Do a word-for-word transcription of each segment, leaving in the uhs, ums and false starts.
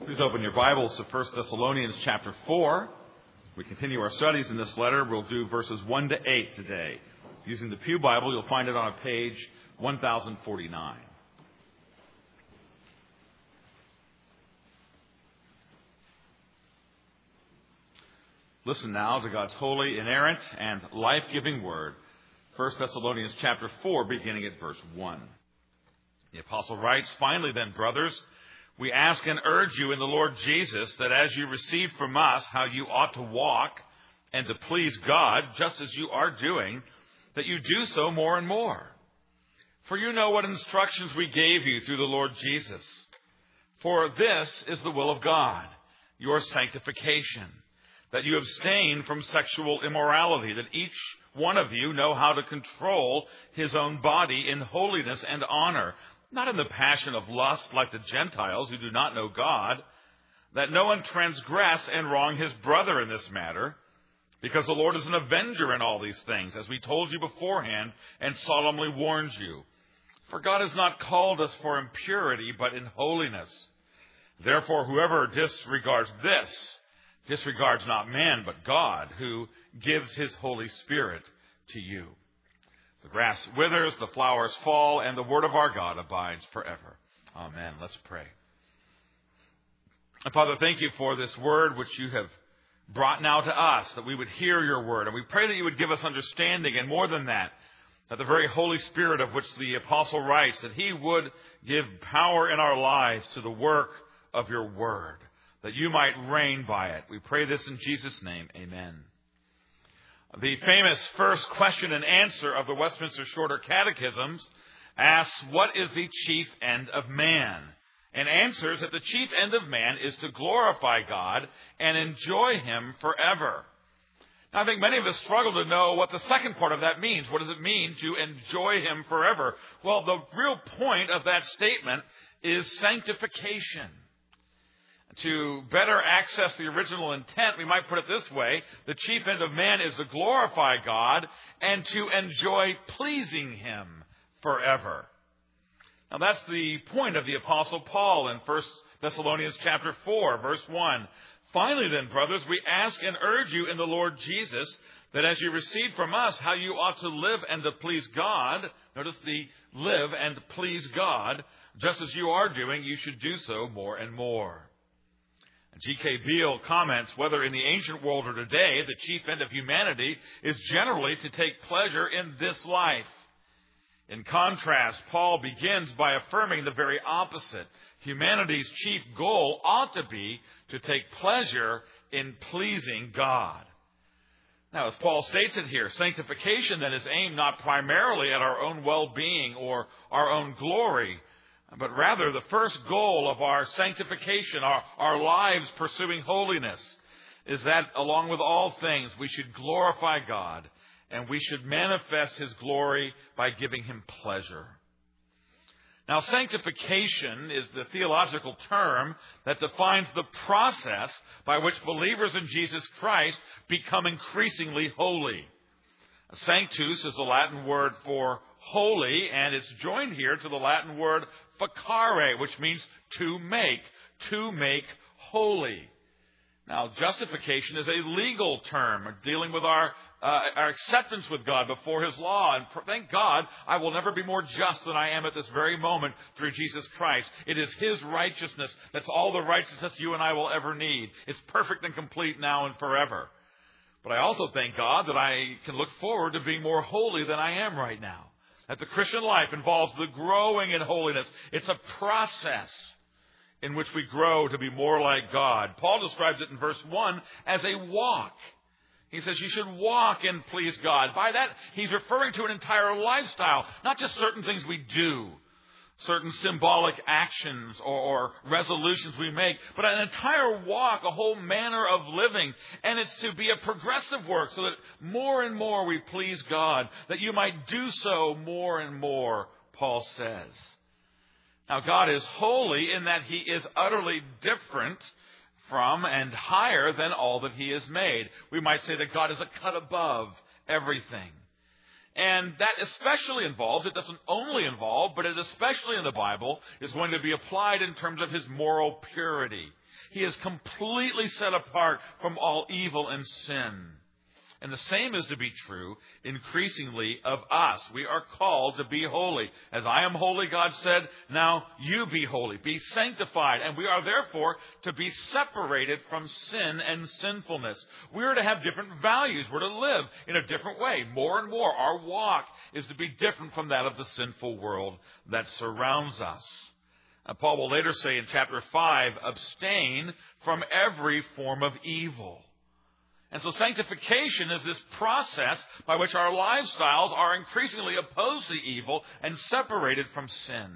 Please open your Bibles to First Thessalonians chapter four. We continue our studies in this letter. We'll do verses one to eight today. Using the Pew Bible, you'll find it on page one thousand forty-nine. Listen now to God's holy, inerrant, and life-giving word. First Thessalonians chapter four, beginning at verse one. The apostle writes, "Finally then, brothers, we ask and urge you in the Lord Jesus that as you received from us how you ought to walk and to please God, just as you are doing, that you do so more and more. For you know what instructions we gave you through the Lord Jesus. For this is the will of God, your sanctification, that you abstain from sexual immorality, that each one of you know how to control his own body in holiness and honor, not in the passion of lust like the Gentiles who do not know God, that no one transgress and wrong his brother in this matter, because the Lord is an avenger in all these things, as we told you beforehand and solemnly warned you. For God has not called us for impurity, but in holiness. Therefore, whoever disregards this, disregards not man, but God, who gives his Holy Spirit to you. The grass withers, the flowers fall, and the word of our God abides forever." Amen. Let's pray. And Father, thank you for this word which you have brought now to us, that we would hear your word. And we pray that you would give us understanding, and more than that, that the very Holy Spirit of which the apostle writes, that he would give power in our lives to the work of your word, that you might reign by it. We pray this in Jesus' name. Amen. The famous first question and answer of the Westminster Shorter Catechisms asks, what is the chief end of man? And answers that the chief end of man is to glorify God and enjoy him forever. Now, I think many of us struggle to know what the second part of that means. What does it mean to enjoy him forever? Well, the real point of that statement is sanctification. To better access the original intent, we might put it this way: the chief end of man is to glorify God and to enjoy pleasing him forever. Now that's the point of the apostle Paul in First Thessalonians chapter four, verse one. "Finally then, brothers, we ask and urge you in the Lord Jesus that as you receive from us how you ought to live and to please God," notice the live and please God, "just as you are doing, you should do so more and more." G K Beale comments, whether in the ancient world or today, the chief end of humanity is generally to take pleasure in this life. In contrast, Paul begins by affirming the very opposite. Humanity's chief goal ought to be to take pleasure in pleasing God. Now, as Paul states it here, sanctification then is aimed not primarily at our own well-being or our own glory, but rather the first goal of our sanctification, our, our lives pursuing holiness, is that along with all things we should glorify God and we should manifest his glory by giving him pleasure. Now, sanctification is the theological term that defines the process by which believers in Jesus Christ become increasingly holy. Sanctus is the Latin word for holy, and it's joined here to the Latin word facere, which means to make, to make holy. Now, justification is a legal term dealing with our, uh, our acceptance with God before his law. And thank God, I will never be more just than I am at this very moment through Jesus Christ. It is his righteousness that's all the righteousness you and I will ever need. It's perfect and complete now and forever. But I also thank God that I can look forward to being more holy than I am right now. That the Christian life involves the growing in holiness. It's a process in which we grow to be more like God. Paul describes it in verse one as a walk. He says you should walk and please God. By that, he's referring to an entire lifestyle, not just certain things we do, certain symbolic actions or, or resolutions we make, but an entire walk, a whole manner of living. And it's to be a progressive work so that more and more we please God, that you might do so more and more, Paul says. Now, God is holy in that he is utterly different from and higher than all that he has made. We might say that God is a cut above everything. And that especially involves, it doesn't only involve, but it especially in the Bible is going to be applied in terms of his moral purity. He is completely set apart from all evil and sin. And the same is to be true increasingly of us. We are called to be holy. As I am holy, God said, now you be holy, be sanctified. And we are therefore to be separated from sin and sinfulness. We are to have different values. We're to live in a different way. More and more, our walk is to be different from that of the sinful world that surrounds us. And Paul will later say in chapter five, abstain from every form of evil. And so sanctification is this process by which our lifestyles are increasingly opposed to evil and separated from sin.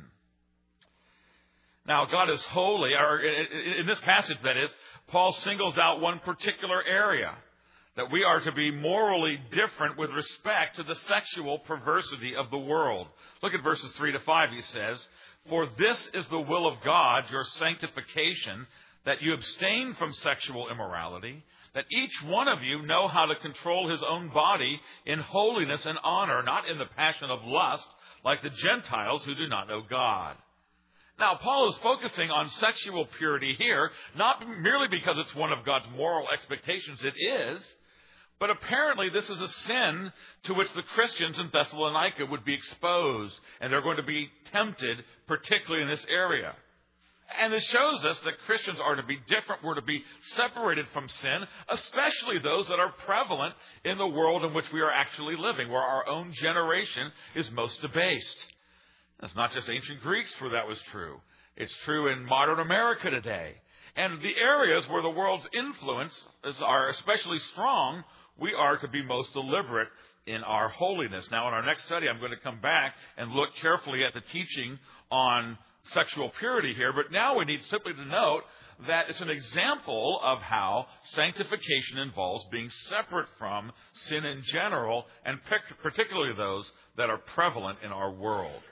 Now, God is holy, or in this passage, that is, Paul singles out one particular area, that we are to be morally different with respect to the sexual perversity of the world. Look at verses three to five, he says, for this is the will of God, your sanctification, that you abstain from sexual immorality, that each one of you know how to control his own body in holiness and honor, not in the passion of lust, like the Gentiles who do not know God. Now, Paul is focusing on sexual purity here, not merely because it's one of God's moral expectations. It is. But apparently this is a sin to which the Christians in Thessalonica would be exposed, and they're going to be tempted, particularly in this area. And this shows us that Christians are to be different. We're to be separated from sin, especially those that are prevalent in the world in which we are actually living, where our own generation is most debased. It's not just ancient Greeks where that was true. It's true in modern America today. And the areas where the world's influence is, are especially strong, we are to be most deliberate in our holiness. Now, in our next study, I'm going to come back and look carefully at the teaching on sexual purity here, but now we need simply to note that it's an example of how sanctification involves being separate from sin in general, and particularly those that are prevalent in our world.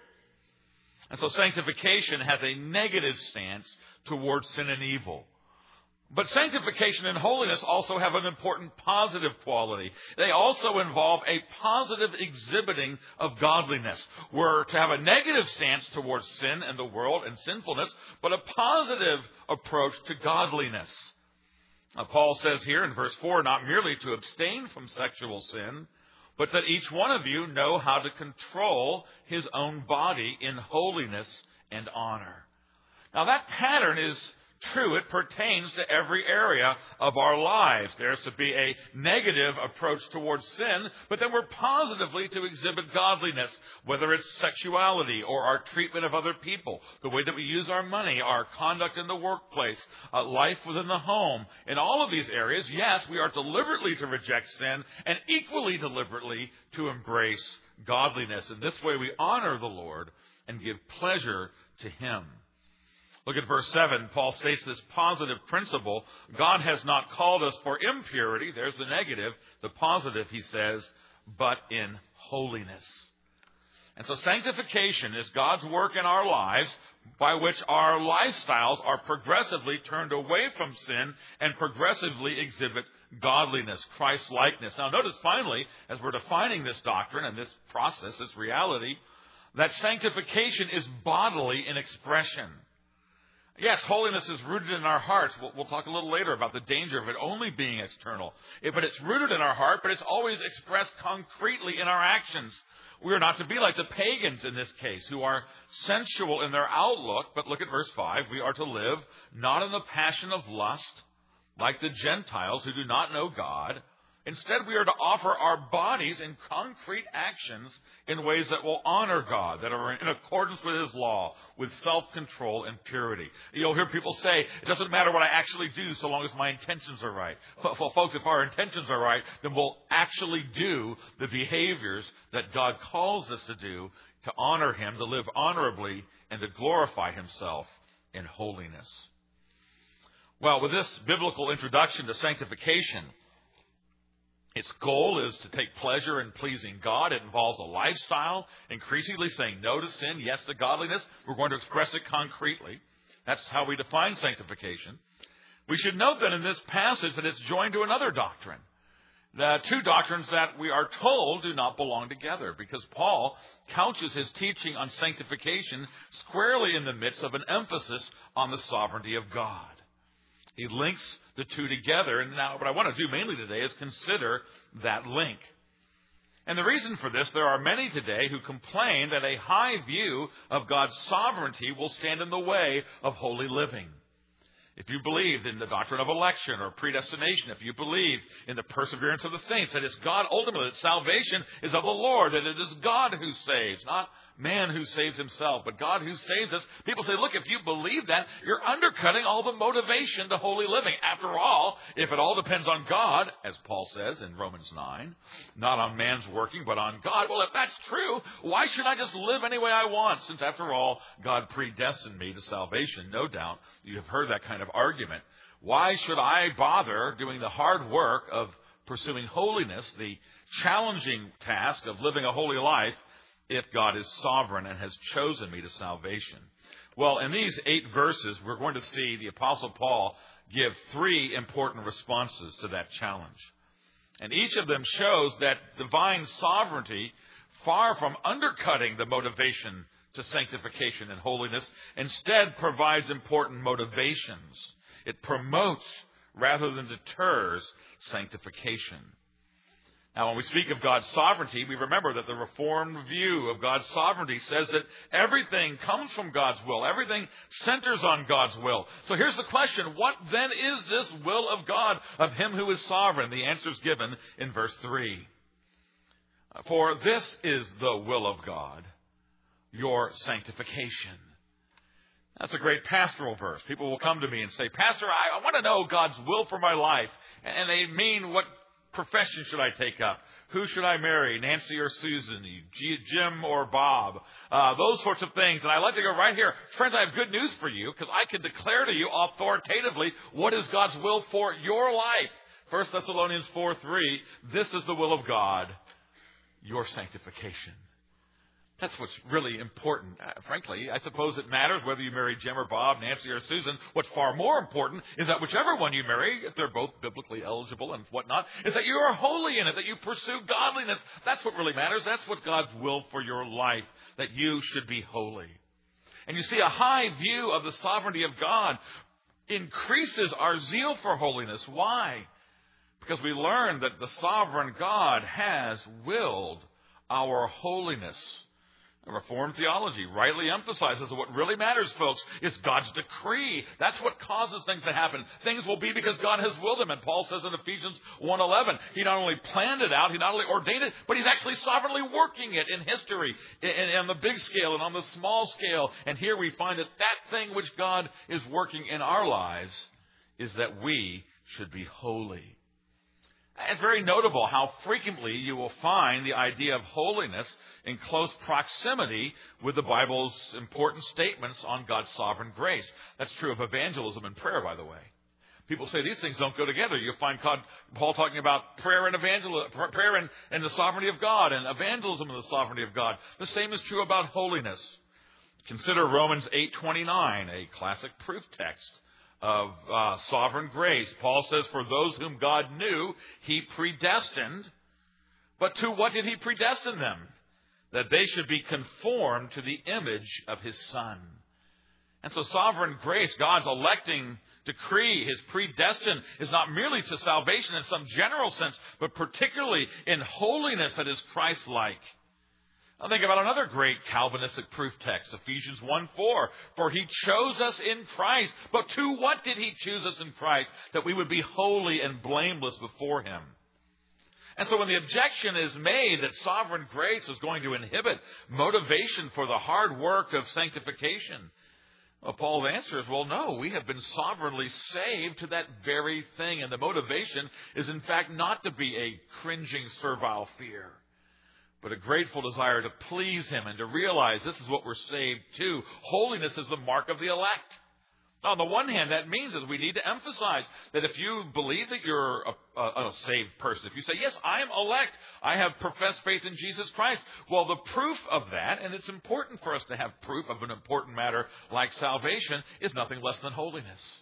And so sanctification has a negative stance towards sin and evil. But sanctification and holiness also have an important positive quality. They also involve a positive exhibiting of godliness. We're to have a negative stance towards sin and the world and sinfulness, but a positive approach to godliness. Now, Paul says here in verse four, not merely to abstain from sexual sin, but that each one of you know how to control his own body in holiness and honor. Now, that pattern is true. It pertains to every area of our lives. There's to be a negative approach towards sin, but then we're positively to exhibit godliness, whether it's sexuality or our treatment of other people, the way that we use our money, our conduct in the workplace, uh, life within the home. In all of these areas, yes, we are deliberately to reject sin and equally deliberately to embrace godliness. In this way, we honor the Lord and give pleasure to him. Look at verse seven. Paul states this positive principle. God has not called us for impurity. There's the negative. The positive, he says, but in holiness. And so sanctification is God's work in our lives by which our lifestyles are progressively turned away from sin and progressively exhibit godliness, Christ-likeness. Now notice finally, as we're defining this doctrine and this process, this reality, that sanctification is bodily in expression. Yes, holiness is rooted in our hearts. We'll, we'll talk a little later about the danger of it only being external. It, but it's rooted in our heart, but it's always expressed concretely in our actions. We are not to be like the pagans in this case, who are sensual in their outlook. But look at verse five. We are to live not in the passion of lust, like the Gentiles who do not know God. Instead, we are to offer our bodies in concrete actions in ways that will honor God, that are in accordance with his law, with self-control and purity. You'll hear people say, it doesn't matter what I actually do so long as my intentions are right. Well, folks, if our intentions are right, then we'll actually do the behaviors that God calls us to do to honor him, to live honorably, and to glorify himself in holiness. Well, with this biblical introduction to sanctification, its goal is to take pleasure in pleasing God. It involves a lifestyle, increasingly saying no to sin, yes to godliness. We're going to express it concretely. That's how we define sanctification. We should note that in this passage that it's joined to another doctrine. The two doctrines that we are told do not belong together, because Paul couches his teaching on sanctification squarely in the midst of an emphasis on the sovereignty of God. He links the two together, and now what I want to do mainly today is consider that link. And the reason for this, there are many today who complain that a high view of God's sovereignty will stand in the way of holy living. If you believe in the doctrine of election or predestination, if you believe in the perseverance of the saints, that it's God ultimately, that salvation is of the Lord, that it is God who saves, not man who saves himself, but God who saves us. People say, look, if you believe that, you're undercutting all the motivation to holy living. After all, if it all depends on God, as Paul says in Romans nine, not on man's working, but on God, well, if that's true, why should I just live any way I want, since after all, God predestined me to salvation? No doubt you have heard that kind of argument. Why should I bother doing the hard work of pursuing holiness, the challenging task of living a holy life, if God is sovereign and has chosen me to salvation? Well, in these eight verses, we're going to see the Apostle Paul give three important responses to that challenge. And each of them shows that divine sovereignty, far from undercutting the motivation to sanctification and holiness, instead provides important motivations. It promotes rather than deters sanctification. Now, when we speak of God's sovereignty, we remember that the Reformed view of God's sovereignty says that everything comes from God's will. Everything centers on God's will. So here's the question. What then is this will of God, of Him who is sovereign? The answer is given in verse three. For this is the will of God, your sanctification. That's a great pastoral verse. People will come to me and say, Pastor, I, I want to know God's will for my life. And they mean, what profession should I take up? Who should I marry? Nancy or Susan? Jim or Bob? Uh, those sorts of things. And I'd like to go right here. Friends, I have good news for you, because I can declare to you authoritatively what is God's will for your life. First Thessalonians four three, this is the will of God, your sanctification. That's what's really important. Uh, frankly, I suppose it matters whether you marry Jim or Bob, Nancy or Susan. What's far more important is that whichever one you marry, if they're both biblically eligible and whatnot, is that you are holy in it, that you pursue godliness. That's what really matters. That's what God's will for your life, that you should be holy. And you see, a high view of the sovereignty of God increases our zeal for holiness. Why? Because we learn that the sovereign God has willed our holiness. Reformed theology rightly emphasizes that what really matters, folks, is God's decree. That's what causes things to happen. Things will be because God has willed them. And Paul says in Ephesians one eleven, He not only planned it out, He not only ordained it, but He's actually sovereignly working it in history, and on the big scale and on the small scale. And here we find that that thing which God is working in our lives is that we should be holy. It's very notable how frequently you will find the idea of holiness in close proximity with the Bible's important statements on God's sovereign grace. That's true of evangelism and prayer, by the way. People say these things don't go together. You'll find God, Paul talking about prayer and evangelism, prayer and, and the sovereignty of God, and evangelism and the sovereignty of God. The same is true about holiness. Consider Romans eight twenty-nine, a classic proof text of uh, sovereign grace. Paul says, for those whom God knew, He predestined. But to what did He predestine them? That they should be conformed to the image of His Son. And so sovereign grace, God's electing decree, His predestined, is not merely to salvation in some general sense, but particularly in holiness that is Christ-like. I'll think about another great Calvinistic proof text, Ephesians one four. For He chose us in Christ. But to what did He choose us in Christ? That we would be holy and blameless before Him. And so when the objection is made that sovereign grace is going to inhibit motivation for the hard work of sanctification, well, Paul's answer is, well, no, we have been sovereignly saved to that very thing. And the motivation is, in fact, not to be a cringing, servile fear, but a grateful desire to please Him and to realize this is what we're saved to. Holiness is the mark of the elect. Now, on the one hand, that means that we need to emphasize that if you believe that you're a, a, a saved person, if you say, yes, I am elect, I have professed faith in Jesus Christ, well, the proof of that, and it's important for us to have proof of an important matter like salvation, is nothing less than holiness.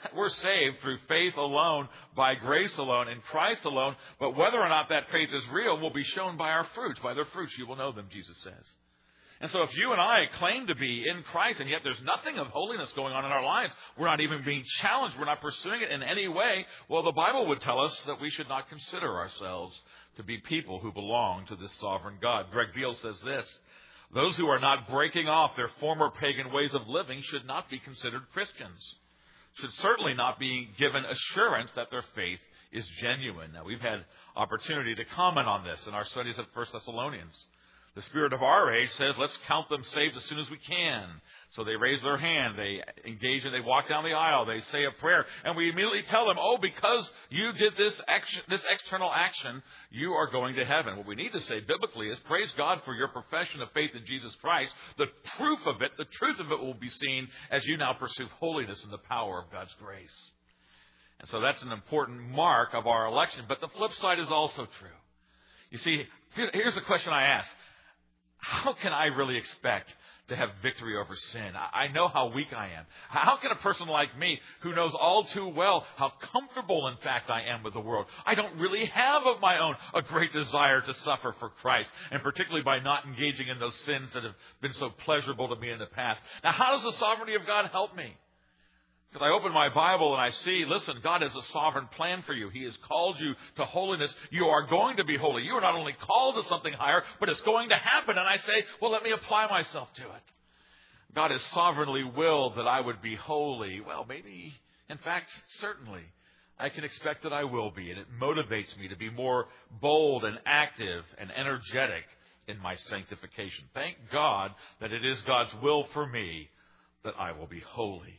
We're saved through faith alone, by grace alone, in Christ alone. But whether or not that faith is real will be shown by our fruits. By their fruits you will know them, Jesus says. And so if you and I claim to be in Christ, and yet there's nothing of holiness going on in our lives, we're not even being challenged, we're not pursuing it in any way, well, the Bible would tell us that we should not consider ourselves to be people who belong to this sovereign God. Greg Beale says this: those who are not breaking off their former pagan ways of living should not be considered Christians, should certainly not be given assurance that their faith is genuine. Now, we've had opportunity to comment on this in our studies of First Thessalonians. The spirit of our age says, let's count them saved as soon as we can. So they raise their hand, they engage, and they walk down the aisle, they say a prayer, and we immediately tell them, oh, because you did this action, this external action, you are going to heaven. What we need to say biblically is, praise God for your profession of faith in Jesus Christ. The proof of it, the truth of it will be seen as you now pursue holiness in the power of God's grace. And so that's an important mark of our election. But the flip side is also true. You see, here's the question I ask. How can I really expect to have victory over sin? I know how weak I am. How can a person like me, who knows all too well how comfortable, in fact, I am with the world, I don't really have of my own a great desire to suffer for Christ, and particularly by not engaging in those sins that have been so pleasurable to me in the past. Now, how does the sovereignty of God help me? Because I open my Bible and I see, listen, God has a sovereign plan for you. He has called you to holiness. You are going to be holy. You are not only called to something higher, but it's going to happen. And I say, well, let me apply myself to it. God has sovereignly willed that I would be holy. Well, maybe, in fact, certainly, I can expect that I will be. And it motivates me to be more bold and active and energetic in my sanctification. Thank God that it is God's will for me that I will be holy.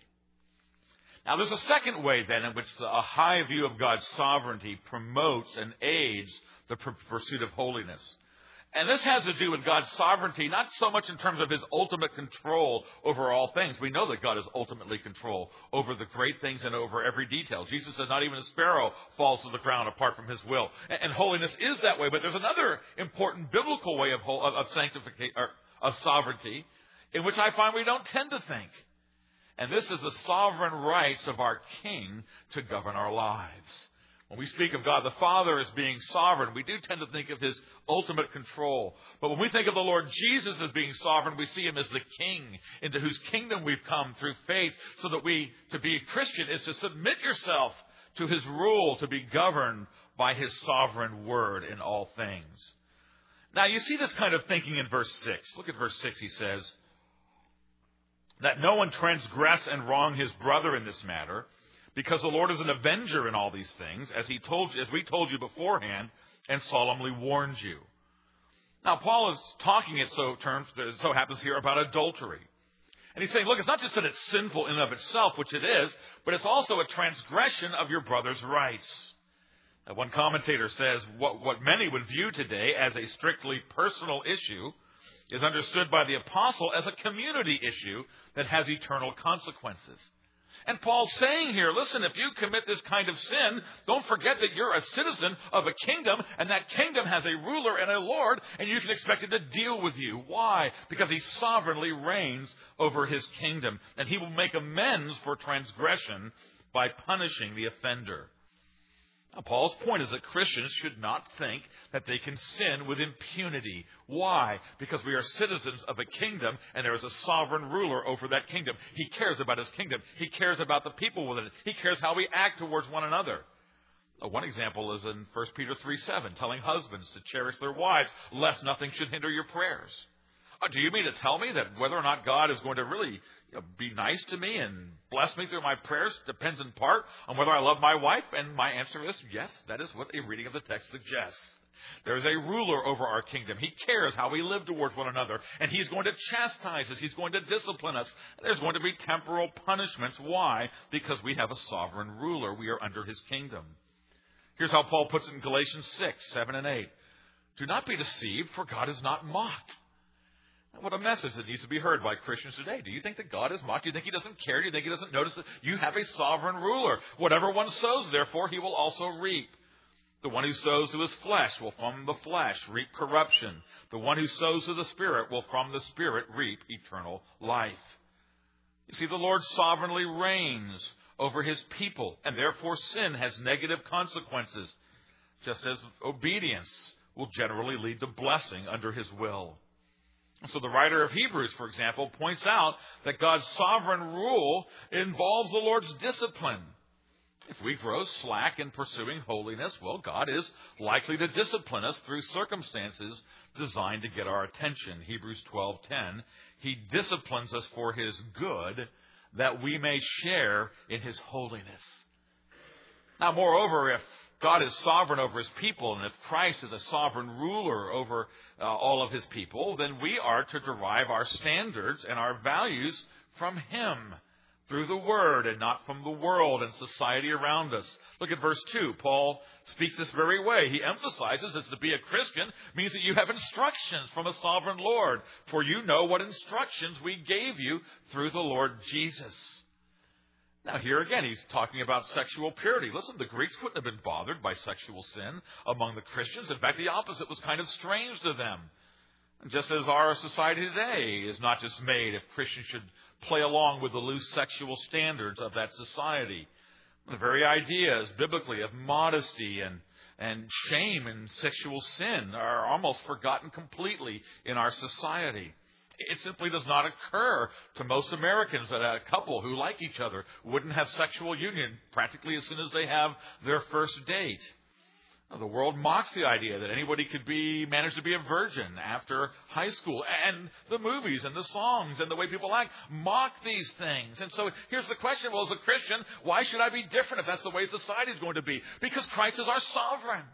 Now, there's a second way, then, in which a high view of God's sovereignty promotes and aids the pursuit of holiness. And this has to do with God's sovereignty, not so much in terms of his ultimate control over all things. We know that God is ultimately control over the great things and over every detail. Jesus said not even a sparrow falls to the ground apart from his will. And holiness is that way. But there's another important biblical way of, of sanctification, or of sovereignty, in which I find we don't tend to think. And this is the sovereign rights of our King to govern our lives. When we speak of God the Father as being sovereign, we do tend to think of his ultimate control. But when we think of the Lord Jesus as being sovereign, we see him as the King into whose kingdom we've come through faith, so that we, to be a Christian, is to submit yourself to his rule, to be governed by his sovereign word in all things. Now, you see this kind of thinking in verse six. Look at verse six, he says, that no one transgress and wrong his brother in this matter, because the Lord is an avenger in all these things, as he told you, as we told you beforehand, and solemnly warned you. Now, Paul is talking in so terms, it so happens here, about adultery. And he's saying, look, it's not just that it's sinful in and of itself, which it is, but it's also a transgression of your brother's rights. Now, one commentator says what, what many would view today as a strictly personal issue is understood by the apostle as a community issue that has eternal consequences. And Paul's saying here, listen, if you commit this kind of sin, don't forget that you're a citizen of a kingdom, and that kingdom has a ruler and a Lord, and you can expect it to deal with you. Why? Because he sovereignly reigns over his kingdom, and he will make amends for transgression by punishing the offender. Now, Paul's point is that Christians should not think that they can sin with impunity. Why? Because we are citizens of a kingdom, and there is a sovereign ruler over that kingdom. He cares about his kingdom. He cares about the people within it. He cares how we act towards one another. One example is in First Peter three seven, telling husbands to cherish their wives, lest nothing should hinder your prayers. Do you mean to tell me that whether or not God is going to really you know, be nice to me and bless me through my prayers depends in part on whether I love my wife? And my answer is yes, that is what a reading of the text suggests. There is a ruler over our kingdom. He cares how we live towards one another, and he's going to chastise us. He's going to discipline us. There's going to be temporal punishments. Why? Because we have a sovereign ruler. We are under his kingdom. Here's how Paul puts it in Galatians six, seven, and eight. Do not be deceived, for God is not mocked. What a message that needs to be heard by Christians today. Do you think that God is mocked? Do you think he doesn't care? Do you think he doesn't notice that you have a sovereign ruler? Whatever one sows, therefore, he will also reap. The one who sows to his flesh will from the flesh reap corruption. The one who sows to the Spirit will from the Spirit reap eternal life. You see, the Lord sovereignly reigns over his people, and therefore sin has negative consequences, just as obedience will generally lead to blessing under his will. So the writer of Hebrews, for example, points out that God's sovereign rule involves the Lord's discipline. If we grow slack in pursuing holiness, well, God is likely to discipline us through circumstances designed to get our attention. Hebrews twelve ten, he disciplines us for his good, that we may share in his holiness. Now, moreover, if God is sovereign over his people, and if Christ is a sovereign ruler over uh, all of his people, then we are to derive our standards and our values from him, through the Word and not from the world and society around us. Look at verse two. Paul speaks this very way. He emphasizes that to be a Christian means that you have instructions from a sovereign Lord, for you know what instructions we gave you through the Lord Jesus. Now here again, he's talking about sexual purity. Listen, the Greeks wouldn't have been bothered by sexual sin among the Christians. In fact, the opposite was kind of strange to them. Just as our society today is not just made if Christians should play along with the loose sexual standards of that society. The very ideas, biblically, of modesty and, and shame and sexual sin are almost forgotten completely in our society. It simply does not occur to most Americans that a couple who like each other wouldn't have sexual union practically as soon as they have their first date. The world mocks the idea that anybody could be manage to be a virgin after high school. And the movies and the songs and the way people act mock these things. And so here's the question. Well, as a Christian, why should I be different if that's the way society is going to be? Because Christ is our sovereign.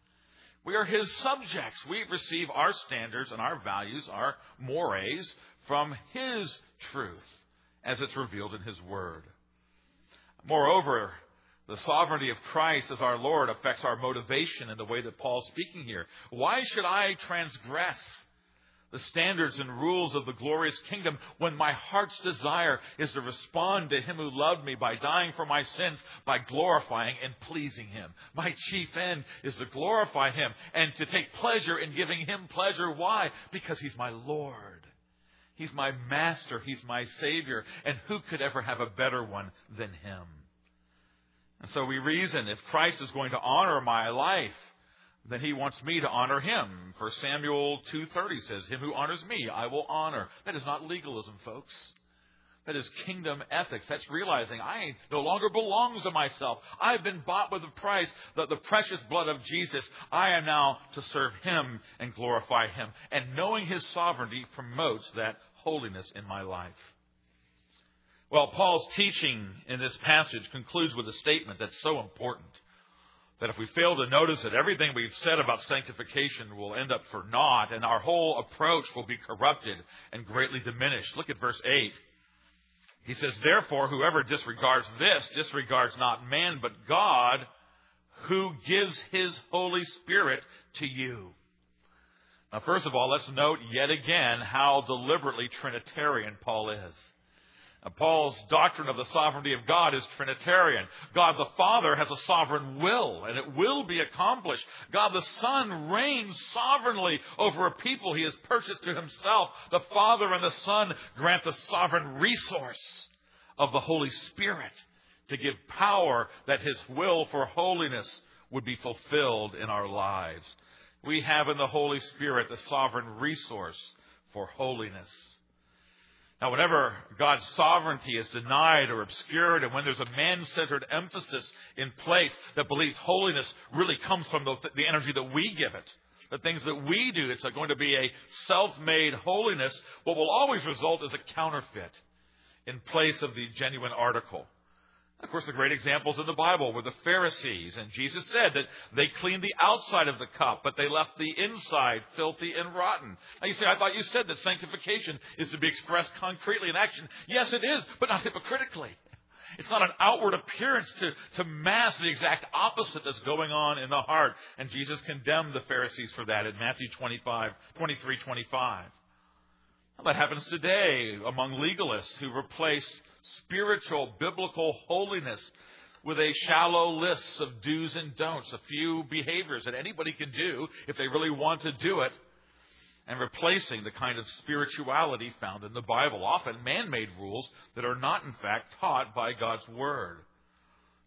We are his subjects. We receive our standards and our values, our mores, from his truth as it's revealed in his word. Moreover, the sovereignty of Christ as our Lord affects our motivation in the way that Paul's speaking here. Why should I transgress the standards and rules of the glorious kingdom when my heart's desire is to respond to him who loved me by dying for my sins, by glorifying and pleasing him? My chief end is to glorify him and to take pleasure in giving him pleasure. Why? Because he's my Lord. He's my master. He's my Savior. And who could ever have a better one than him? And so we reason, if Christ is going to honor my life, then he wants me to honor him. First Samuel two thirty says, him who honors me, I will honor. That is not legalism, folks. That is kingdom ethics. That's realizing I no longer belong to myself. I've been bought with a price, the, the precious blood of Jesus. I am now to serve him and glorify him. And knowing his sovereignty promotes that holiness in my life. Well, Paul's teaching in this passage concludes with a statement that's so important that if we fail to notice it, everything we've said about sanctification will end up for naught, and our whole approach will be corrupted and greatly diminished. Look at verse eight. He says, therefore, whoever disregards this disregards not man, but God, who gives his Holy Spirit to you. Now, first of all, let's note yet again how deliberately Trinitarian Paul is. Paul's doctrine of the sovereignty of God is Trinitarian. God the Father has a sovereign will, and it will be accomplished. God the Son reigns sovereignly over a people he has purchased to himself. The Father and the Son grant the sovereign resource of the Holy Spirit to give power that his will for holiness would be fulfilled in our lives. We have in the Holy Spirit the sovereign resource for holiness. Now, whenever God's sovereignty is denied or obscured, and when there's a man-centered emphasis in place that believes holiness really comes from the, the energy that we give it, the things that we do, it's going to be a self-made holiness, what will always result is a counterfeit in place of the genuine article. Of course, the great examples in the Bible were the Pharisees, and Jesus said that they cleaned the outside of the cup, but they left the inside filthy and rotten. Now you say, I thought you said that sanctification is to be expressed concretely in action. Yes, it is, but not hypocritically. It's not an outward appearance to, to mask the exact opposite that's going on in the heart. And Jesus condemned the Pharisees for that in Matthew twenty-five, twenty-three, twenty-five. Well, that happens today among legalists who replace spiritual, biblical holiness with a shallow list of do's and don'ts, a few behaviors that anybody can do if they really want to do it, and replacing the kind of spirituality found in the Bible, often man-made rules that are not, in fact, taught by God's Word.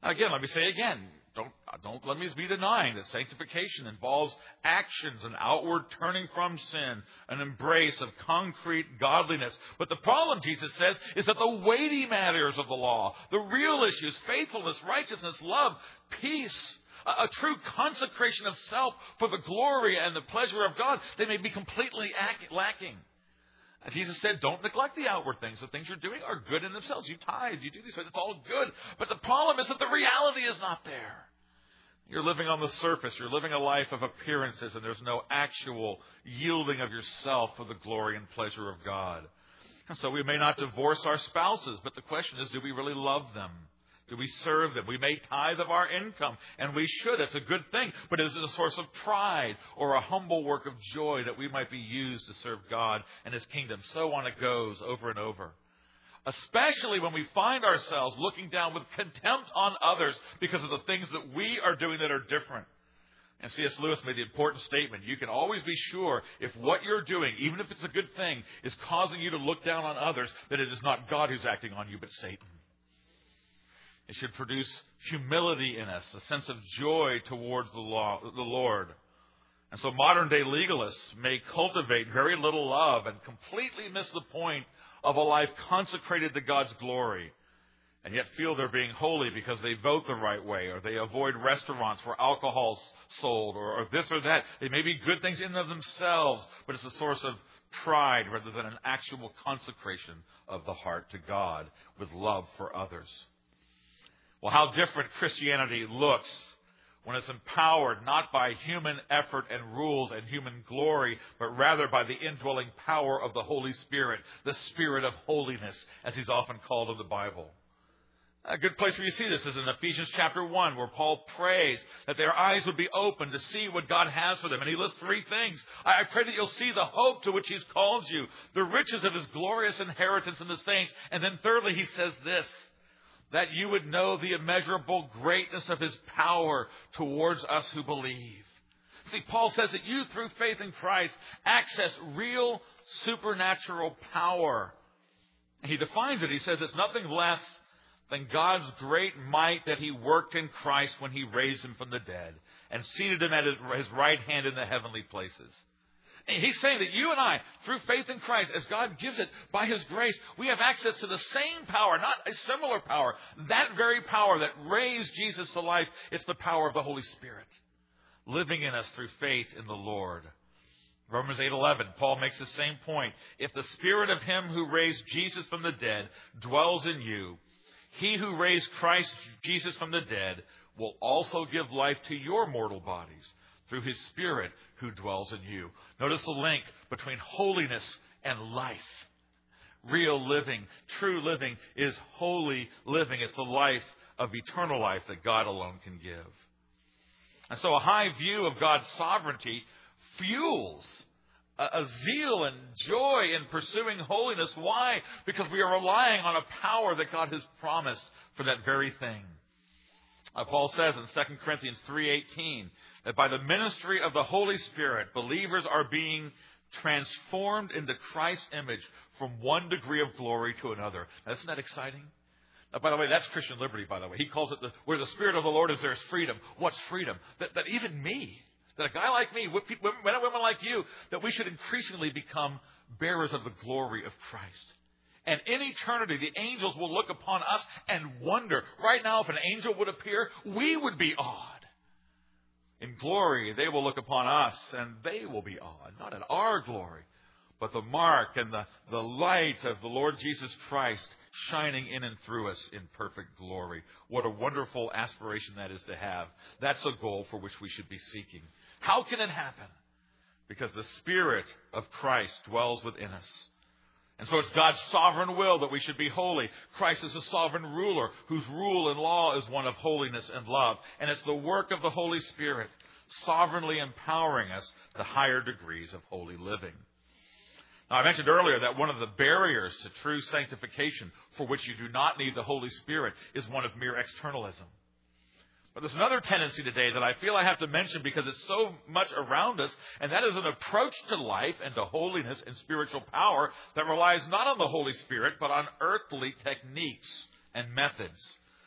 Again, let me say again, don't, don't let me be denying that sanctification involves actions, an outward turning from sin, an embrace of concrete godliness. But the problem, Jesus says, is that the weighty matters of the law, the real issues, faithfulness, righteousness, love, peace, a, a true consecration of self for the glory and the pleasure of God, they may be completely ac- lacking. As Jesus said, don't neglect the outward things. The things you're doing are good in themselves. You tithe, you do these things, it's all good. But the problem is that the reality is not there. You're living on the surface. You're living a life of appearances, and there's no actual yielding of yourself for the glory and pleasure of God. And so we may not divorce our spouses, but the question is, do we really love them? Do we serve them? We may tithe of our income, and we should. It's a good thing. But is it a source of pride or a humble work of joy that we might be used to serve God and His kingdom? So on it goes over and over. Especially when we find ourselves looking down with contempt on others because of the things that we are doing that are different. And C S Lewis made the important statement, you can always be sure if what you're doing, even if it's a good thing, is causing you to look down on others, that it is not God who's acting on you, but Satan. It should produce humility in us, a sense of joy towards the, law, the Lord. And so modern-day legalists may cultivate very little love and completely miss the point of a life consecrated to God's glory, and yet feel they're being holy because they vote the right way, or they avoid restaurants where alcohol's sold, or, or this or that. They may be good things in and of themselves, but it's a source of pride rather than an actual consecration of the heart to God with love for others. Well, how different Christianity looks when it's empowered not by human effort and rules and human glory, but rather by the indwelling power of the Holy Spirit, the Spirit of holiness, as He's often called in the Bible. A good place where you see this is in Ephesians chapter one, where Paul prays that their eyes would be open to see what God has for them. And he lists three things. I pray that you'll see the hope to which He's called you, the riches of His glorious inheritance in the saints. And then thirdly, he says this, that you would know the immeasurable greatness of His power towards us who believe. See, Paul says that you, through faith in Christ, access real supernatural power. He defines it. He says it's nothing less than God's great might that He worked in Christ when He raised Him from the dead and seated Him at His right hand in the heavenly places. He's saying that you and I, through faith in Christ, as God gives it by His grace, we have access to the same power, not a similar power. That very power that raised Jesus to life, it's the power of the Holy Spirit living in us through faith in the Lord. Romans eight eleven, Paul makes the same point. If the Spirit of Him who raised Jesus from the dead dwells in you, He who raised Christ Jesus from the dead will also give life to your mortal bodies through His Spirit who dwells in you. Notice the link between holiness and life. Real living, true living is holy living. It's the life of eternal life that God alone can give. And so a high view of God's sovereignty fuels a, a zeal and joy in pursuing holiness. Why? Because we are relying on a power that God has promised for that very thing. Uh, Paul says in Second Corinthians three eighteen that by the ministry of the Holy Spirit, believers are being transformed into Christ's image from one degree of glory to another. Now, isn't that exciting? Now, by the way, that's Christian liberty, by the way. He calls it the, where the Spirit of the Lord is, there is freedom. What's freedom? That, that even me, that a guy like me, men and women like you, that we should increasingly become bearers of the glory of Christ. And in eternity, the angels will look upon us and wonder. Right now, if an angel would appear, we would be awed. In glory, they will look upon us and they will be awed. Not at our glory, but the mark and the, the light of the Lord Jesus Christ shining in and through us in perfect glory. What a wonderful aspiration that is to have. That's a goal for which we should be seeking. How can it happen? Because the Spirit of Christ dwells within us. And so it's God's sovereign will that we should be holy. Christ is a sovereign ruler whose rule and law is one of holiness and love. And it's the work of the Holy Spirit sovereignly empowering us to higher degrees of holy living. Now, I mentioned earlier that one of the barriers to true sanctification for which you do not need the Holy Spirit is one of mere externalism. But there's another tendency today that I feel I have to mention because it's so much around us, and that is an approach to life and to holiness and spiritual power that relies not on the Holy Spirit, but on earthly techniques and methods.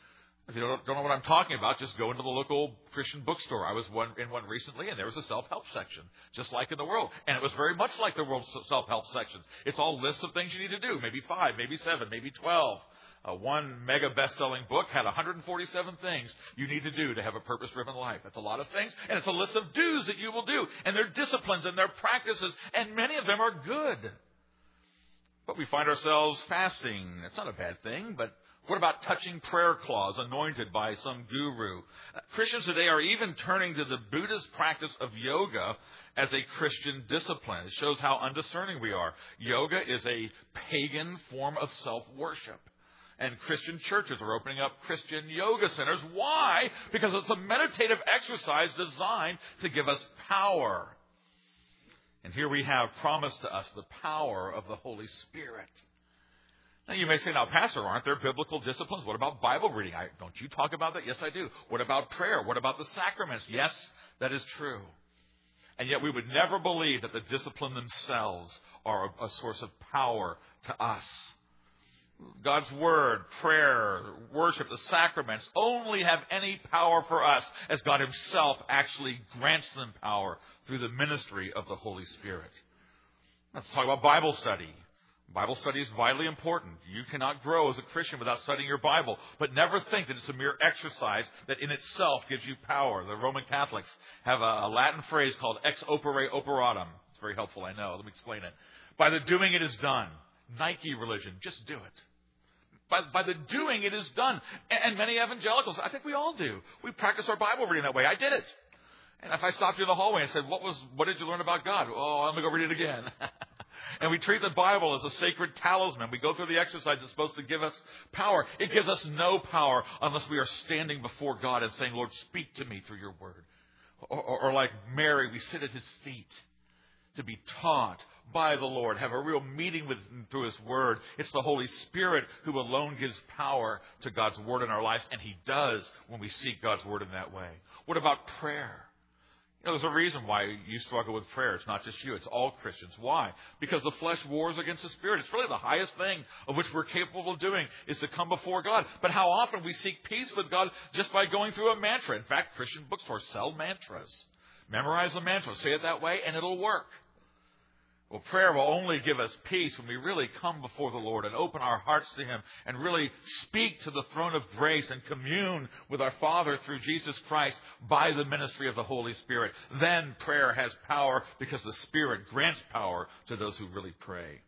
If you don't, don't know what I'm talking about, just go into the local Christian bookstore. I was one, in one recently, and there was a self-help section, just like in the world. And it was very much like the world's self-help sections. It's all lists of things you need to do, maybe five, maybe seven, maybe twelve. Uh, one mega best-selling book had one hundred forty-seven things you need to do to have a purpose-driven life. That's a lot of things, and it's a list of do's that you will do. And they're disciplines and they're practices, and many of them are good. But we find ourselves fasting. It's not a bad thing, but what about touching prayer claws anointed by some guru? Uh, Christians today are even turning to the Buddhist practice of yoga as a Christian discipline. It shows how undiscerning we are. Yoga is a pagan form of self-worship. And Christian churches are opening up Christian yoga centers. Why? Because it's a meditative exercise designed to give us power. And here we have promised to us the power of the Holy Spirit. Now you may say, now, Pastor, aren't there biblical disciplines? What about Bible reading? I, don't you talk about that? Yes, I do. What about prayer? What about the sacraments? Yes, that is true. And yet we would never believe that the discipline themselves are a, a source of power to us. God's Word, prayer, worship, the sacraments only have any power for us as God Himself actually grants them power through the ministry of the Holy Spirit. Let's talk about Bible study. Bible study is vitally important. You cannot grow as a Christian without studying your Bible. But never think that it's a mere exercise that in itself gives you power. The Roman Catholics have a, a Latin phrase called ex opere operatum. It's very helpful, I know. Let me explain it. By the doing it is done. Nike religion, just do it. By, by the doing it is done. And, and many evangelicals, I think we all do. We practice our Bible reading that way. I did it. And if I stopped you in the hallway and said, what was, what did you learn about God? Oh, I'm going to go read it again. And we treat the Bible as a sacred talisman. We go through the exercise that's supposed to give us power. It gives us no power unless we are standing before God and saying, Lord, speak to me through your word. Or, or, or like Mary, we sit at his feet to be taught by the Lord, have a real meeting with him through his word. It's the Holy Spirit who alone gives power to God's word in our lives, and he does when we seek God's word in that way. What about prayer? You know, there's a reason why you struggle with prayer. It's not just you. It's all Christians. Why? Because the flesh wars against the spirit. It's really the highest thing of which we're capable of doing is to come before God. But how often we seek peace with God just by going through a mantra. In fact, Christian bookstores sell mantras. Memorize the mantra. Say it that way, and it'll work. Well, prayer will only give us peace when we really come before the Lord and open our hearts to Him and really speak to the throne of grace and commune with our Father through Jesus Christ by the ministry of the Holy Spirit. Then prayer has power because the Spirit grants power to those who really pray.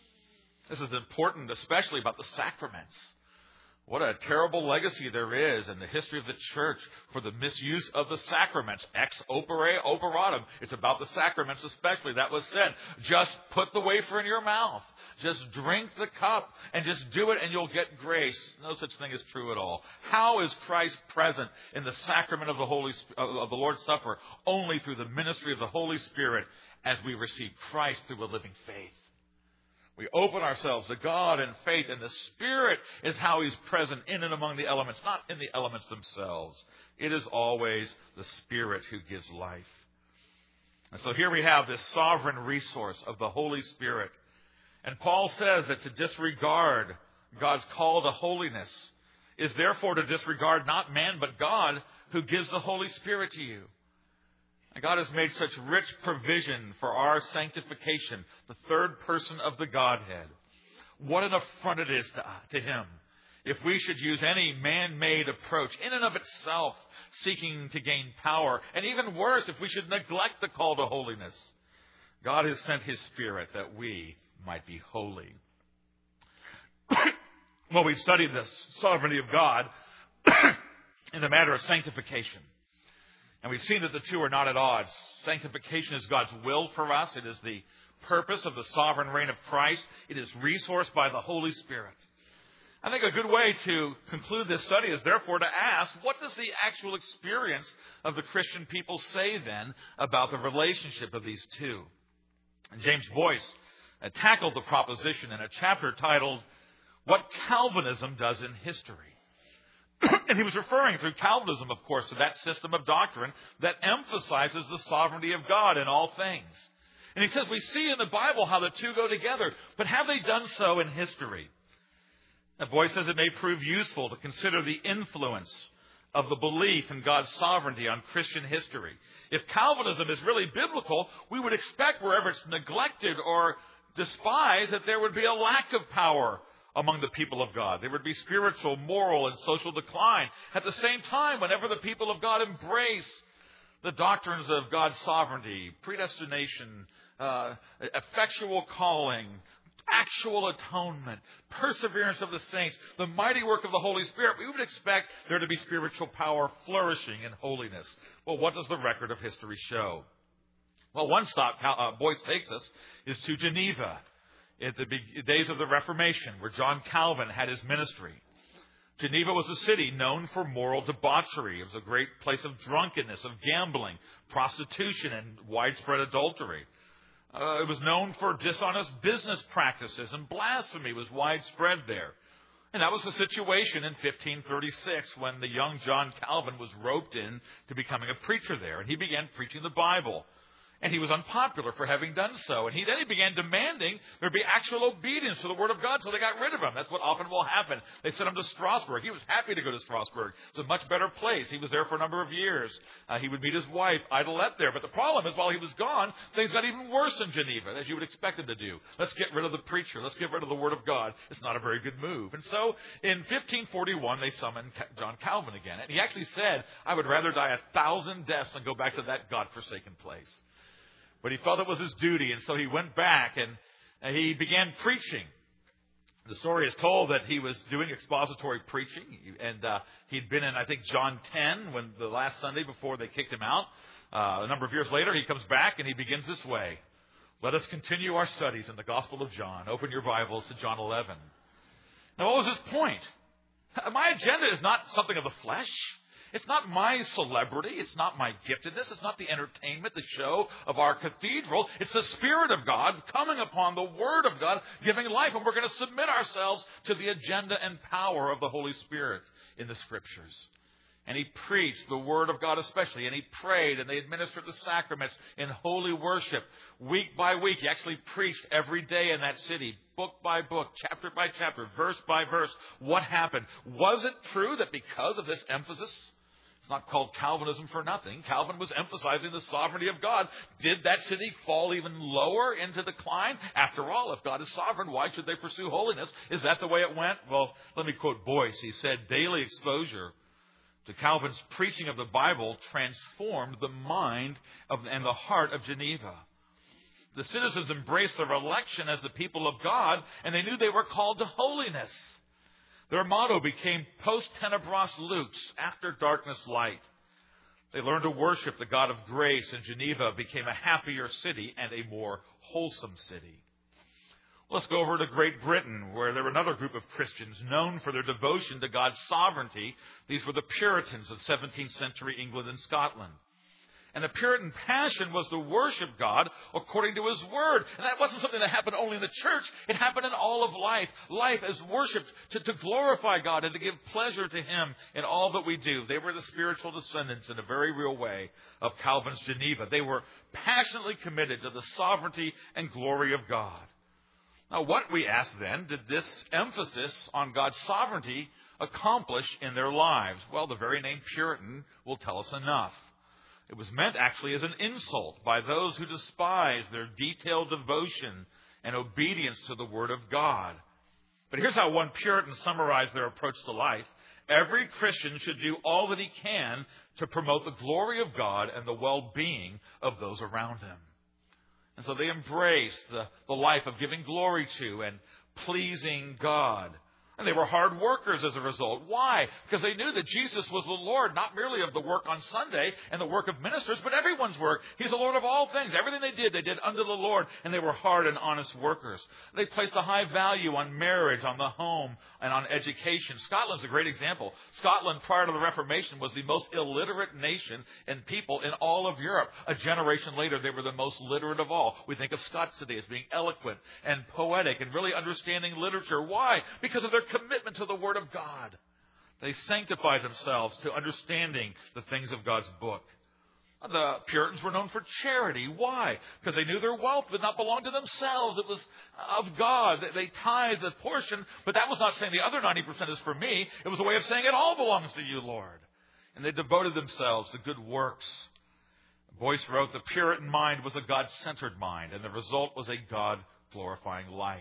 This is important, especially about the sacraments. What a terrible legacy there is in the history of the church for the misuse of the sacraments. Ex opere operatum. It's about the sacraments especially. That was said. Just put the wafer in your mouth. Just drink the cup and just do it and you'll get grace. No such thing is true at all. How is Christ present in the sacrament of the Holy of the Lord's Supper? Only through the ministry of the Holy Spirit as we receive Christ through a living faith. We open ourselves to God in faith, and the Spirit is how He's present in and among the elements, not in the elements themselves. It is always the Spirit who gives life. And so here we have this sovereign resource of the Holy Spirit. And Paul says that to disregard God's call to holiness is therefore to disregard not man but God who gives the Holy Spirit to you. And God has made such rich provision for our sanctification, the third person of the Godhead. What an affront it is to, to Him if we should use any man-made approach in and of itself, seeking to gain power. And even worse, if we should neglect the call to holiness. God has sent His Spirit that we might be holy. Well, we've studied the sovereignty of God in the matter of sanctification. And we've seen that the two are not at odds. Sanctification is God's will for us. It is the purpose of the sovereign reign of Christ. It is resourced by the Holy Spirit. I think a good way to conclude this study is therefore to ask, what does the actual experience of the Christian people say then about the relationship of these two? And James Boyce uh, tackled the proposition in a chapter titled, What Calvinism Does in History. And he was referring through Calvinism, of course, to that system of doctrine that emphasizes the sovereignty of God in all things. And he says, we see in the Bible how the two go together, but have they done so in history? Now, Boyce says it may prove useful to consider the influence of the belief in God's sovereignty on Christian history. If Calvinism is really biblical, we would expect wherever it's neglected or despised that there would be a lack of power among the people of God. There would be spiritual, moral, and social decline. At the same time, whenever the people of God embrace the doctrines of God's sovereignty, predestination, uh, effectual calling, actual atonement, perseverance of the saints, the mighty work of the Holy Spirit, we would expect there to be spiritual power flourishing in holiness. Well, what does the record of history show? Well, one stop uh, Boyce takes us is to Geneva at the days of the Reformation, where John Calvin had his ministry. Geneva was a city known for moral debauchery. It was a great place of drunkenness, of gambling, prostitution, and widespread adultery. Uh, it was known for dishonest business practices, and blasphemy was widespread there. And that was the situation in fifteen thirty-six when the young John Calvin was roped in to becoming a preacher there, and he began preaching the Bible. And he was unpopular for having done so. And he then he began demanding there be actual obedience to the Word of God, so they got rid of him. That's what often will happen. They sent him to Strasbourg. He was happy to go to Strasbourg. It's a much better place. He was there for a number of years. Uh, he would meet his wife, Idelette, there. But the problem is, while he was gone, things got even worse in Geneva, as you would expect them to do. Let's get rid of the preacher. Let's get rid of the Word of God. It's not a very good move. And so, in fifteen forty-one, they summoned John Calvin again. And he actually said, I would rather die a thousand deaths than go back to that godforsaken place. But he felt it was his duty, and so he went back and he began preaching. The story is told that he was doing expository preaching, and uh, he'd been in, I think, John ten, when the last Sunday before they kicked him out. Uh, a number of years later, he comes back and he begins this way. Let us continue our studies in the Gospel of John. Open your Bibles to John eleven. Now, what was his point? My agenda is not something of the flesh. It's not my celebrity. It's not my giftedness. It's not the entertainment, the show of our cathedral. It's the Spirit of God coming upon the Word of God, giving life. And we're going to submit ourselves to the agenda and power of the Holy Spirit in the Scriptures. And he preached the Word of God especially. And he prayed, and they administered the sacraments in holy worship. Week by week, he actually preached every day in that city, book by book, chapter by chapter, verse by verse. What happened? Was it true that because of this emphasis, it's not called Calvinism for nothing. Calvin was emphasizing the sovereignty of God. Did that city fall even lower into decline? After all, if God is sovereign, why should they pursue holiness? Is that the way it went? Well, let me quote Boyce. He said, daily exposure to Calvin's preaching of the Bible transformed the mind of, and the heart of Geneva. The citizens embraced their election as the people of God, and they knew they were called to holiness. Their motto became post tenebras lux, after darkness light. They learned to worship the God of grace, and Geneva became a happier city and a more wholesome city. Let's go over to Great Britain, where there were another group of Christians known for their devotion to God's sovereignty. These were the Puritans of seventeenth century England and Scotland. And the Puritan passion was to worship God according to His Word. And that wasn't something that happened only in the church. It happened in all of life. Life as worshipped to, to glorify God and to give pleasure to Him in all that we do. They were the spiritual descendants in a very real way of Calvin's Geneva. They were passionately committed to the sovereignty and glory of God. Now, what, we ask then, did this emphasis on God's sovereignty accomplish in their lives? Well, the very name Puritan will tell us enough. It was meant actually as an insult by those who despise their detailed devotion and obedience to the Word of God. But here's how one Puritan summarized their approach to life. Every Christian should do all that he can to promote the glory of God and the well-being of those around him. And so they embraced the, the life of giving glory to and pleasing God. And they were hard workers as a result. Why? Because they knew that Jesus was the Lord, not merely of the work on Sunday and the work of ministers, but everyone's work. He's the Lord of all things. Everything they did, they did under the Lord, and they were hard and honest workers. They placed a high value on marriage, on the home, and on education. Scotland's a great example. Scotland, prior to the Reformation, was the most illiterate nation and people in all of Europe. A generation later, they were the most literate of all. We think of Scots today as being eloquent and poetic and really understanding literature. Why? Because of their commitment to the Word of God. They sanctified themselves to understanding the things of God's book. The Puritans were known for charity. Why? Because they knew their wealth did not belong to themselves. It was of God. They tithed a portion, but that was not saying the other ninety percent is for me. It was a way of saying it all belongs to you, Lord. And they devoted themselves to good works. Boyce wrote, the Puritan mind was a God-centered mind, and the result was a God-glorifying life.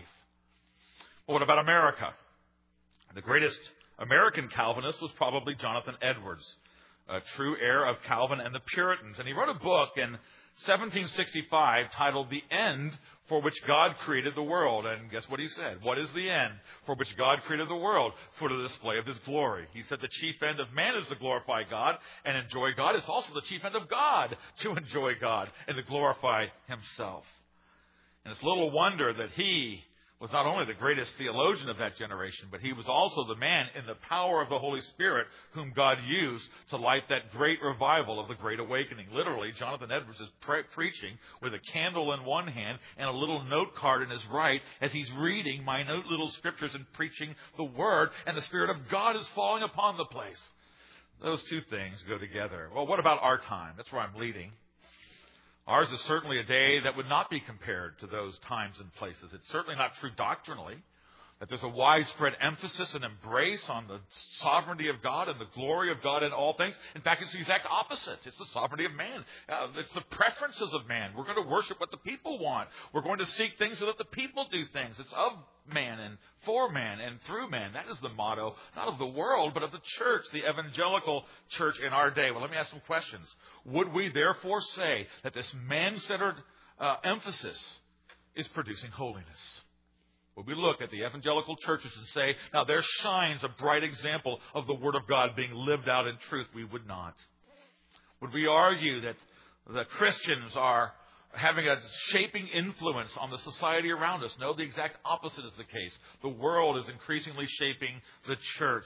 Well, what about America? The greatest American Calvinist was probably Jonathan Edwards, a true heir of Calvin and the Puritans. And he wrote a book in seventeen sixty-five titled The End for Which God Created the World. And guess what he said? What is the end for which God created the world? For the display of His glory. He said the chief end of man is to glorify God and enjoy God. It's also the chief end of God to enjoy God and to glorify Himself. And it's little wonder that he was not only the greatest theologian of that generation, but he was also the man in the power of the Holy Spirit whom God used to light that great revival of the Great Awakening. Literally, Jonathan Edwards is pre- preaching with a candle in one hand and a little note card in his right as he's reading minute little scriptures and preaching the Word, and the Spirit of God is falling upon the place. Those two things go together. Well, what about our time? That's where I'm leading. Ours is certainly a day that would not be compared to those times and places. It's certainly not true doctrinally, that there's a widespread emphasis and embrace on the sovereignty of God and the glory of God in all things. In fact, it's the exact opposite. It's the sovereignty of man. Uh, it's the preferences of man. We're going to worship what the people want. We're going to seek things so that the people do things. It's of man and for man and through man. That is the motto, not of the world, but of the church, the evangelical church in our day. Well, let me ask some questions. Would we therefore say that this man-centered uh, emphasis is producing holiness? Would we look at the evangelical churches and say, now there shines a bright example of the Word of God being lived out in truth? We would not. Would we argue that the Christians are having a shaping influence on the society around us? No, the exact opposite is the case. The world is increasingly shaping the church.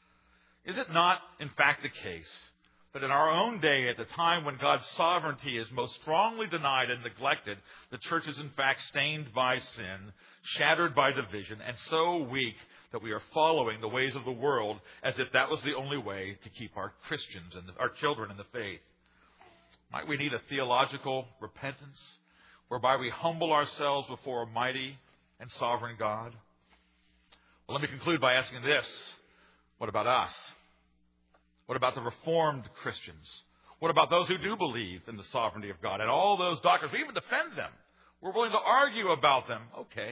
Is it not, in fact, the case that in our own day, at the time when God's sovereignty is most strongly denied and neglected, the church is in fact stained by sin, shattered by division, and so weak that we are following the ways of the world as if that was the only way to keep our Christians and our children in the faith? Might we need a theological repentance whereby we humble ourselves before a mighty and sovereign God? Well, let me conclude by asking this. What about us? What about the Reformed Christians? What about those who do believe in the sovereignty of God and all those doctrines? We even defend them. We're willing to argue about them. Okay.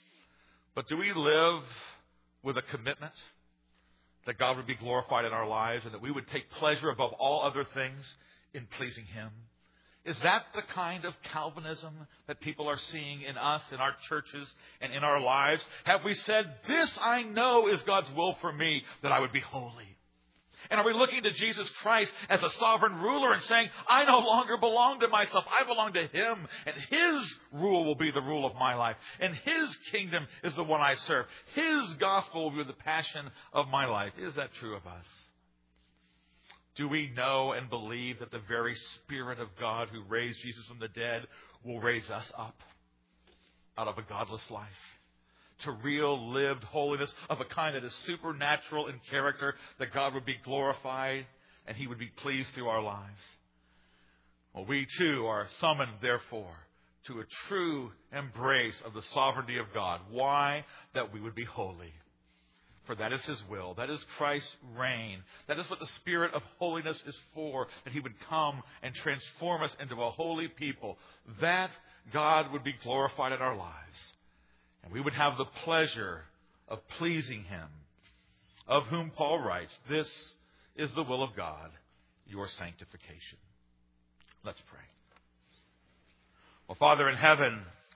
But do we live with a commitment that God would be glorified in our lives and that we would take pleasure above all other things in pleasing Him? Is that the kind of Calvinism that people are seeing in us, in our churches, and in our lives? Have we said, this I know is God's will for me, that I would be holy? And are we looking to Jesus Christ as a sovereign ruler and saying, I no longer belong to myself, I belong to Him, and His rule will be the rule of my life, and His kingdom is the one I serve. His gospel will be the passion of my life. Is that true of us? Do we know and believe that the very Spirit of God who raised Jesus from the dead will raise us up out of a godless life to real lived holiness of a kind that is supernatural in character, that God would be glorified and He would be pleased through our lives? Well, we too are summoned, therefore, to a true embrace of the sovereignty of God. Why? That we would be holy. For that is His will. That is Christ's reign. That is what the Spirit of holiness is for, that He would come and transform us into a holy people, that God would be glorified in our lives. And we would have the pleasure of pleasing Him, of whom Paul writes, this is the will of God, your sanctification. Let's pray. Well, Father in heaven,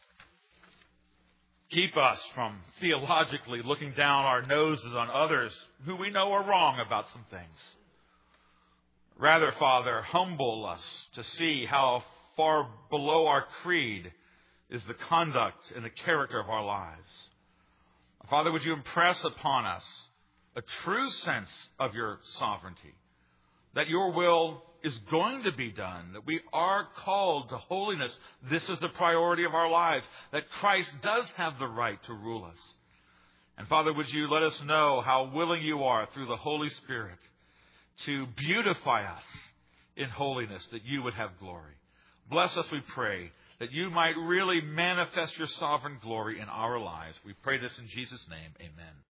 keep us from theologically looking down our noses on others who we know are wrong about some things. Rather, Father, humble us to see how far below our creed is the conduct and the character of our lives. Father, would you impress upon us a true sense of your sovereignty, that your will is going to be done, that we are called to holiness. This is the priority of our lives, that Christ does have the right to rule us. And Father, would you let us know how willing you are through the Holy Spirit to beautify us in holiness, that you would have glory. Bless us, we pray, that you might really manifest your sovereign glory in our lives. We pray this in Jesus' name. Amen.